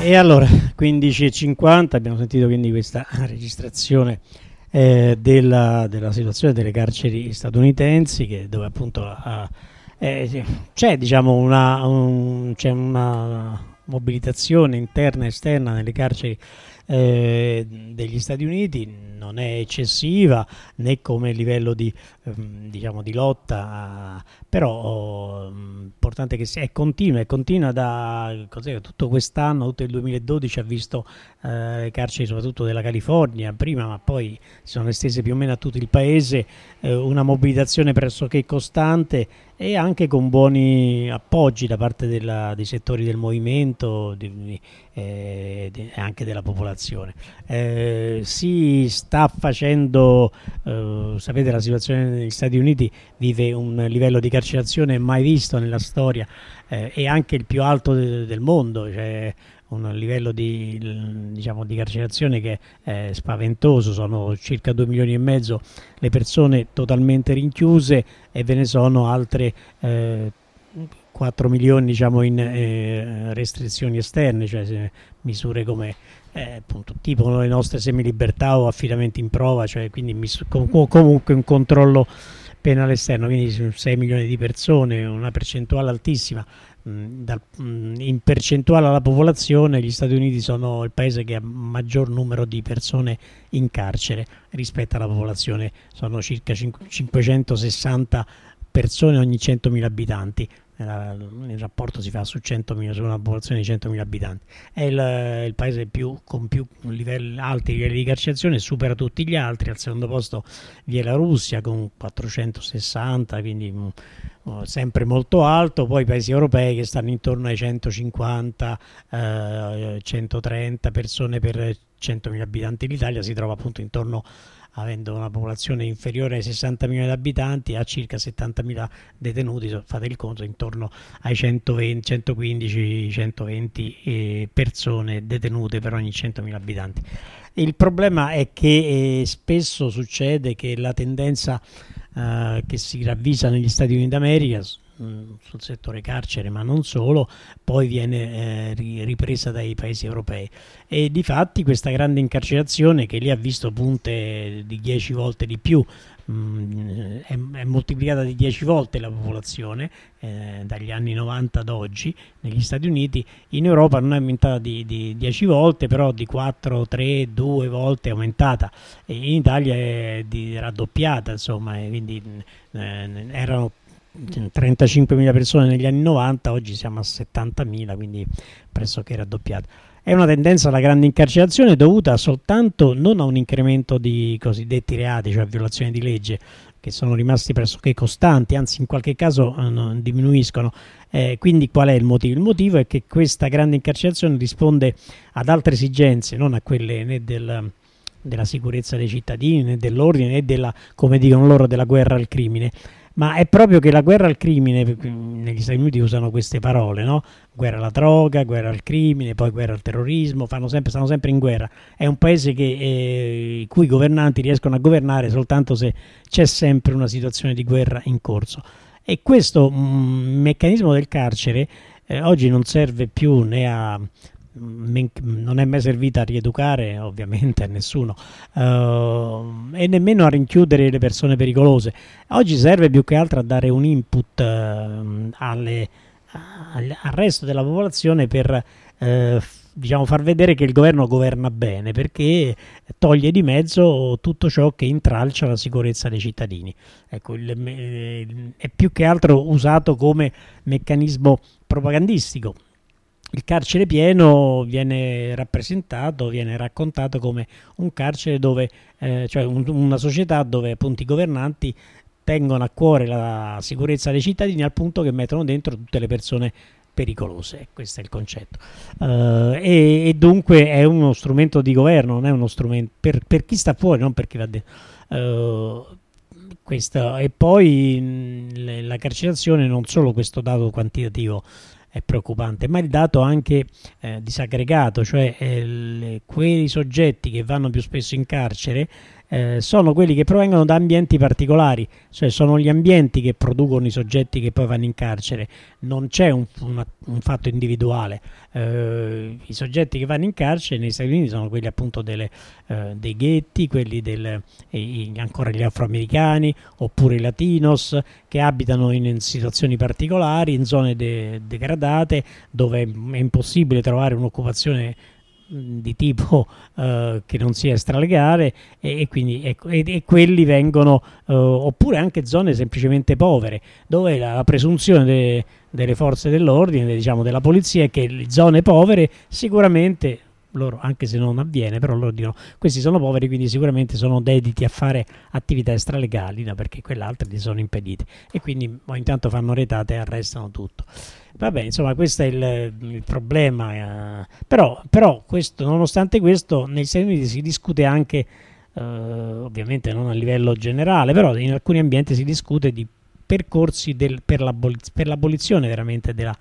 E allora, quindici e cinquanta, abbiamo sentito quindi questa registrazione eh, della, della situazione delle carceri statunitensi, che, dove appunto ha, eh, c'è diciamo una, un, c'è una mobilitazione interna e esterna nelle carceri eh, degli Stati Uniti, non è eccessiva né come livello di, ehm, diciamo, di lotta, però l'importante è che sia, è continua, è continua da cos'è, tutto quest'anno, tutto il duemiladodici ha visto eh, le carceri soprattutto della California prima, ma poi si sono estese più o meno a tutto il paese, eh, una mobilitazione pressoché costante e anche con buoni appoggi da parte della, dei settori del movimento e eh, anche della popolazione. Eh, si sta facendo, eh, sapete, la situazione negli Stati Uniti vive un livello di carcerazione mai visto nella storia eh, e anche il più alto de- del mondo, cioè un livello di, diciamo, di carcerazione che è spaventoso. Sono circa due milioni e mezzo le persone totalmente rinchiuse e ve ne sono altre eh, quattro milioni diciamo in eh, restrizioni esterne, cioè misure come eh, appunto tipo le nostre semilibertà o affidamenti in prova, cioè quindi mis- com- comunque un controllo penale esterno, quindi sei milioni di persone, una percentuale altissima. Dal, in percentuale alla popolazione gli Stati Uniti sono il paese che ha maggior numero di persone in carcere rispetto alla popolazione, sono circa cinquecentosessanta persone ogni centomila abitanti. Il rapporto si fa su centomila, su una popolazione di centomila abitanti. È il, il paese più, con più livelli, alti livelli di carcerazione, supera tutti gli altri. Al secondo posto vi è la Russia con quattrocentosessanta, quindi uh, sempre molto alto. Poi i paesi europei che stanno intorno ai centocinquanta, uh, centotrenta persone per centomila abitanti. L'Italia si trova appunto intorno, avendo una popolazione inferiore ai sessanta milioni di abitanti, ha circa settantamila detenuti, fate il conto, intorno ai centoventi, centoquindici, centoventi eh, persone detenute per ogni centomila abitanti. Il problema è che eh, spesso succede che la tendenza eh, che si ravvisa negli Stati Uniti d'America sul settore carcere, ma non solo, poi viene eh, ripresa dai paesi europei, e difatti questa grande incarcerazione, che lì ha visto punte di dieci volte di più, mh, è, è moltiplicata di dieci volte la popolazione eh, dagli anni novanta ad oggi negli Stati Uniti. In Europa non è aumentata di, di dieci volte, però di quattro, tre, due volte è aumentata, e in Italia è di raddoppiata, insomma, e quindi eh, erano trentacinquemila persone negli anni novanta, oggi siamo a settantamila, quindi pressoché raddoppiata. È una tendenza alla grande incarcerazione dovuta soltanto non a un incremento di cosiddetti reati, cioè violazioni di legge, che sono rimasti pressoché costanti, anzi in qualche caso eh, non diminuiscono. Eh, quindi qual è il motivo? Il motivo è che questa grande incarcerazione risponde ad altre esigenze, non a quelle né del, della sicurezza dei cittadini, né dell'ordine, né della, come dicono loro, della guerra al crimine. Ma è proprio che la guerra al crimine, negli Stati Uniti usano queste parole, no? Guerra alla droga, guerra al crimine, poi guerra al terrorismo, fanno sempre, stanno sempre in guerra. È un paese che, eh, i cui governanti riescono a governare soltanto se c'è sempre una situazione di guerra in corso. E questo mh, meccanismo del carcere eh, oggi non serve più né a... non è mai servita a rieducare ovviamente a nessuno uh, e nemmeno a rinchiudere le persone pericolose. Oggi serve più che altro a dare un input uh, alle, al, al resto della popolazione per uh, diciamo far vedere che il governo governa bene, perché toglie di mezzo tutto ciò che intralcia la sicurezza dei cittadini. Ecco, il, il, è più che altro usato come meccanismo propagandistico. Il carcere pieno viene rappresentato, viene raccontato come un carcere dove, eh, cioè un, una società dove appunto i governanti tengono a cuore la sicurezza dei cittadini al punto che mettono dentro tutte le persone pericolose. Questo è il concetto. Uh, e, e dunque è uno strumento di governo, non è uno strumento per, per chi sta fuori, non per chi va dentro. Uh, questo. E poi mh, la carcerazione, non solo questo dato quantitativo è preoccupante, ma il dato anche eh, disaggregato, cioè eh, le, quei soggetti che vanno più spesso in carcere eh, sono quelli che provengono da ambienti particolari, cioè sono gli ambienti che producono i soggetti che poi vanno in carcere, non c'è un, una, un fatto individuale. Eh, i soggetti che vanno in carcere negli Stati Uniti sono quelli appunto delle, eh, dei ghetti, quelli del, eh, ancora gli afroamericani oppure i latinos che abitano in, in situazioni particolari, in zone de, degradate dove è impossibile trovare un'occupazione di tipo uh, che non sia extralegale e, e quindi e, e quelli vengono uh, oppure anche zone semplicemente povere dove la, la presunzione de, delle forze dell'ordine, diciamo della polizia, è che le zone povere sicuramente loro, anche se non avviene, però loro dicono questi sono poveri, quindi sicuramente sono dediti a fare attività extralegali, no, perché quell'altre gli sono impedite e quindi poi intanto fanno retate e arrestano tutto. Vabbè, insomma, questo è il, il problema, eh. però, però questo, nonostante questo negli Stati Uniti si discute anche, eh, ovviamente non a livello generale, però in alcuni ambienti si discute di percorsi del, per, l'aboliz- per l'abolizione veramente della,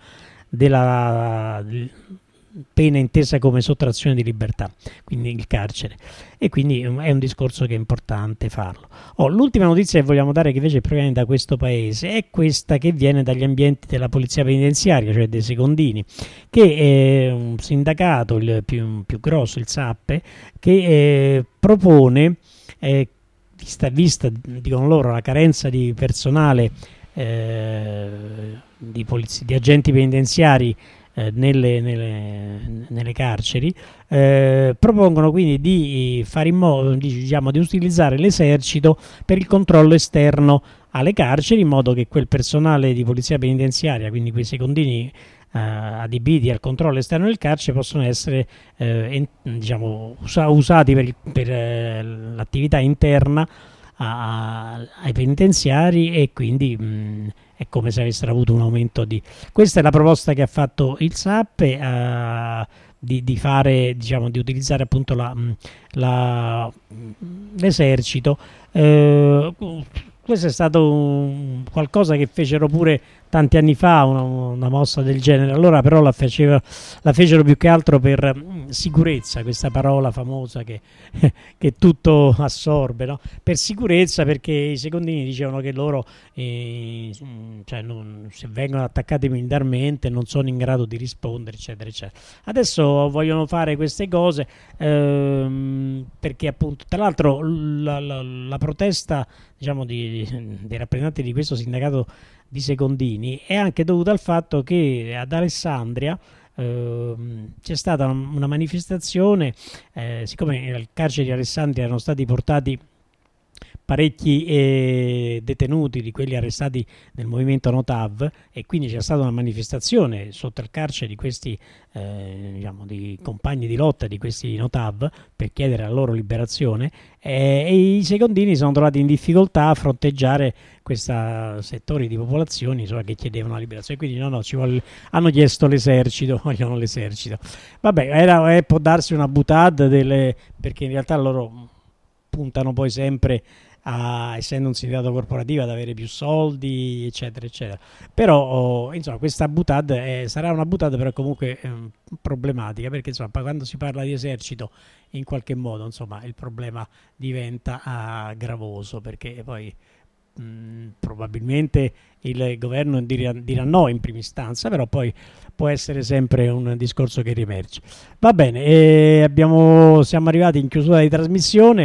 della pena intesa come sottrazione di libertà, quindi il carcere, e quindi è un discorso che è importante farlo. Oh, l'ultima notizia che vogliamo dare, che invece proviene da questo paese, è questa che viene dagli ambienti della polizia penitenziaria, cioè dei secondini, che è un sindacato, il più, più grosso, il S A P E, che eh, propone, eh, vista, vista, dicono loro, la carenza di personale eh, di, polizi- di agenti penitenziari Eh, nelle, nelle, nelle carceri, eh, propongono quindi di fare in modo, diciamo, di utilizzare l'esercito per il controllo esterno alle carceri, in modo che quel personale di polizia penitenziaria, quindi quei secondini eh, adibiti al controllo esterno del carcere, possono essere eh, in, diciamo, usa, usati per, il, per eh, l'attività interna a, ai penitenziari, e quindi mh, è come se avessero avuto un aumento di... Questa è la proposta che ha fatto il S A P E, eh, di, di fare, diciamo, di utilizzare appunto la, la, l'esercito. Eh, questo è stato un, qualcosa che fecero pure tanti anni fa, una, una mossa del genere. Allora però la, faceva, la fecero più che altro per mh, sicurezza, questa parola famosa che, che tutto assorbe, no? Per sicurezza, perché i secondini dicevano che loro eh, cioè non, se vengono attaccati militarmente non sono in grado di rispondere, eccetera eccetera. Adesso vogliono fare queste cose ehm, perché appunto, tra l'altro, la, la, la protesta, diciamo, di, dei rappresentanti di questo sindacato di secondini è anche dovuta al fatto che ad Alessandria eh, c'è stata una manifestazione, eh, siccome al carcere di Alessandria erano stati portati parecchi eh, detenuti di quelli arrestati nel movimento Notav, e quindi c'è stata una manifestazione sotto il carcere di questi eh, diciamo, di compagni di lotta di questi Notav per chiedere la loro liberazione, eh, e i secondini sono trovati in difficoltà a fronteggiare questi settori di popolazioni, insomma, che chiedevano la liberazione, quindi no, no, ci vuole, hanno chiesto l'esercito, vogliono l'esercito. Vabbè, era, eh, può darsi una boutade delle, perché in realtà loro puntano poi sempre a, essendo un sindacato corporativo, ad avere più soldi, eccetera eccetera, però oh, insomma questa boutade eh, sarà una boutade, però comunque eh, problematica, perché insomma quando si parla di esercito in qualche modo, insomma, il problema diventa ah, gravoso, perché poi mh, probabilmente il governo dirà, dirà no in prima istanza, però poi può essere sempre un discorso che riemerge. Va bene, eh, abbiamo, siamo arrivati in chiusura di trasmissione.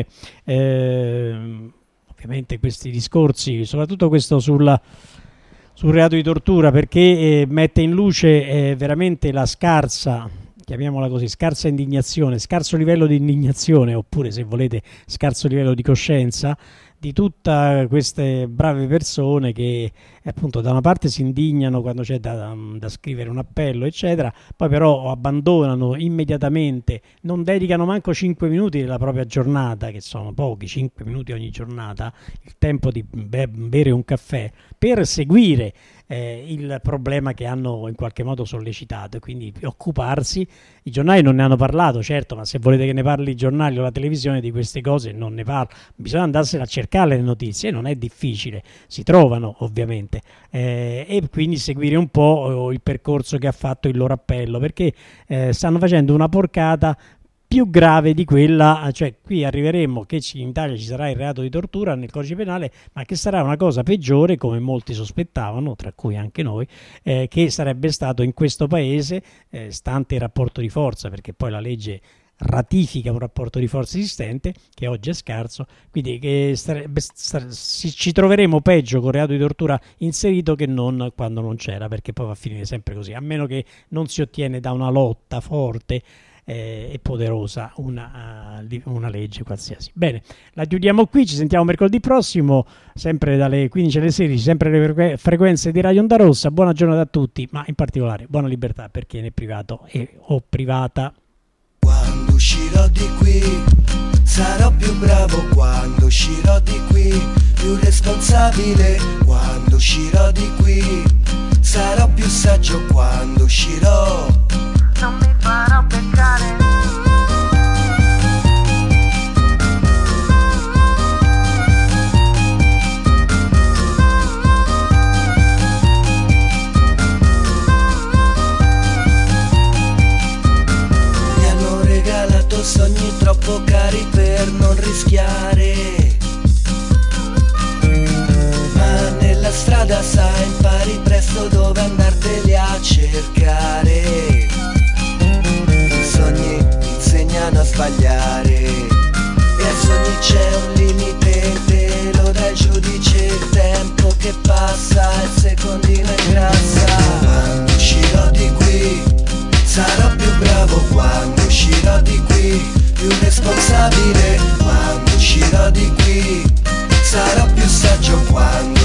Eh, ovviamente questi discorsi, soprattutto questo sulla, sul reato di tortura, perché eh, mette in luce eh, veramente la scarsa, chiamiamola così, scarsa indignazione, scarso livello di indignazione, oppure se volete scarso livello di coscienza di tutte queste brave persone che appunto da una parte si indignano quando c'è da, da scrivere un appello, eccetera, poi però abbandonano immediatamente, non dedicano manco cinque minuti della propria giornata, che sono pochi, cinque minuti ogni giornata, il tempo di be- bere un caffè, per seguire eh, il problema che hanno in qualche modo sollecitato, e quindi occuparsi. I giornali non ne hanno parlato, certo, ma se volete che ne parli i giornali o la televisione di queste cose, non ne parla, bisogna andarsene a cercare le notizie, non è difficile, si trovano ovviamente, eh, e quindi seguire un po' il percorso che ha fatto il loro appello, perché eh, stanno facendo una porcata più grave di quella, cioè qui arriveremo che in Italia ci sarà il reato di tortura nel codice penale, ma che sarà una cosa peggiore, come molti sospettavano, tra cui anche noi, eh, che sarebbe stato in questo paese, eh, stante il rapporto di forza, perché poi la legge ratifica un rapporto di forza esistente che oggi è scarso, quindi che starebbe, star, ci troveremo peggio con il reato di tortura inserito che non quando non c'era, perché poi va a finire sempre così, a meno che non si ottiene da una lotta forte eh, e poderosa una, uh, una legge qualsiasi. Bene, la chiudiamo qui, ci sentiamo mercoledì prossimo, sempre dalle quindici alle sedici, sempre le frequenze di Radio Onda Rossa. Buona giornata a tutti, ma in particolare buona libertà per chi è privato e o privata. Quando uscirò di qui sarò più bravo, quando uscirò di qui più responsabile, quando uscirò di qui sarò più saggio, quando uscirò non mi farò beccare. Sogni troppo cari per non rischiare, ma nella strada sai impari presto dove andarteli a cercare. I sogni insegnano a sbagliare e ai sogni c'è un limite, te lo dà il giudice, il tempo che passa, il secondino ingrassa. Quando uscirò di qui sarò più bravo, quando uscirò di qui più responsabile, quando uscirò di qui sarò più saggio, quando